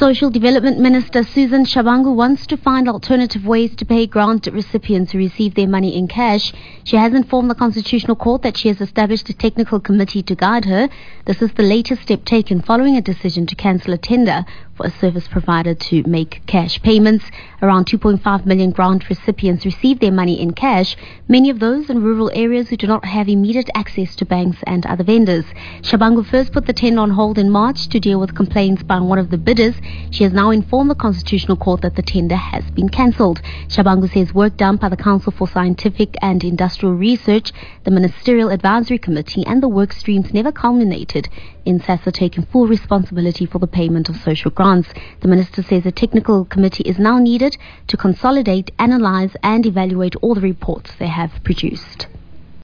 Social Development Minister Susan Shabangu wants to find alternative ways to pay grant recipients who receive their money in cash. She has informed the Constitutional Court that she has established a technical committee to guide her. This is the latest step taken following a decision to cancel a tender for a service provider to make cash payments. Around 2.5 million grant recipients receive their money in cash, many of those in rural areas who do not have immediate access to banks and other vendors. Shabangu first put the tender on hold in March to deal with complaints by one of the bidders. She has now informed the Constitutional Court that the tender has been cancelled. Shabangu says work done by the Council for Scientific and Industrial Research, the Ministerial Advisory Committee and the work streams never culminated in SASSA taking full responsibility for the payment of social grants. The minister says a technical committee is now needed to consolidate, analyse and evaluate all the reports they have produced.